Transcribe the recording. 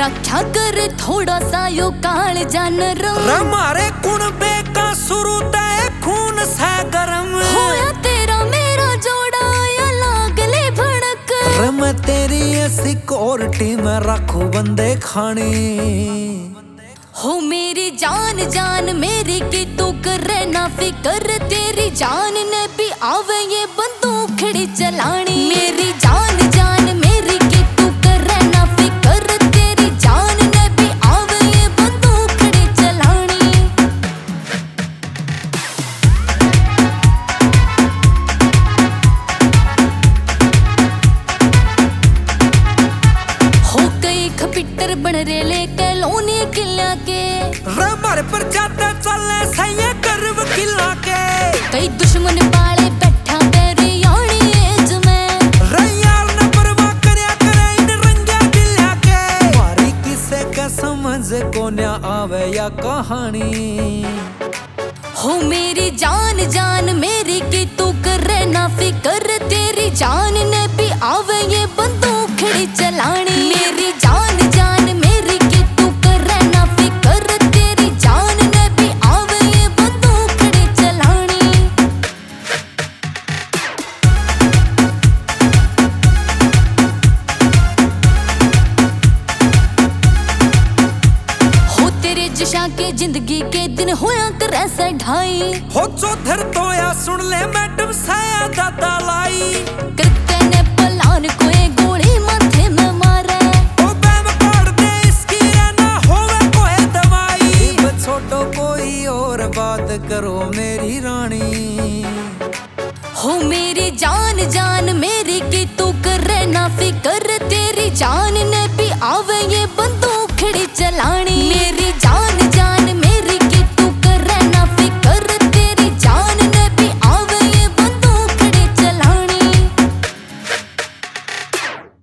रक्षा कर थोड़ा सा यो काल जानर मारे कुणबे का शुरू तय खून सा गरम होया तेरा मेरा जोड़ा या लागले भड़क मैं तेरी ऐसी कोर्टी में रखू बंदे खानी हो मेरी जान जान मेरी की तू करे ना फिकर तेरी जान ने भी आवे ये बंदूक खड़ी चलानी मेरी जान जान मेरी की तू करे ना फिकर तेरी जान ने भी आवे ये बंदूक खड़ी चलानी हो कई खपिटर बन रे ले कलोनी किला के रमर पर जाते चले सही गर्व किला के कई दुश्मन पाले बैठा तेरी यानी एज में रैयार न परवाह करया करे इन रंगा किला के मारी किसे का समझ को न आवे या कहानी हो मेरी जान जान मेरी की तू करे ना फिकर तेरी जान ने भी आवे ये बंदूक खड़ी चलानी मेरी जान जान मेरी की तू करे ना फिकर तेरी जान ने भी आवे ये बंदूक खड़ी चलानी हो तेरे जशा के जिंदगी के दिन होया कर ऐसा ढाई हो चौधर तो या सुन ले मैडम साया दादा लाई करते ने पलान को एक गोली माथे में मारे ओ बैम काट दे इसकी ना होवे कोई दवाई छोटो कोई और बात करो मेरी रानी हो मेरी जान जान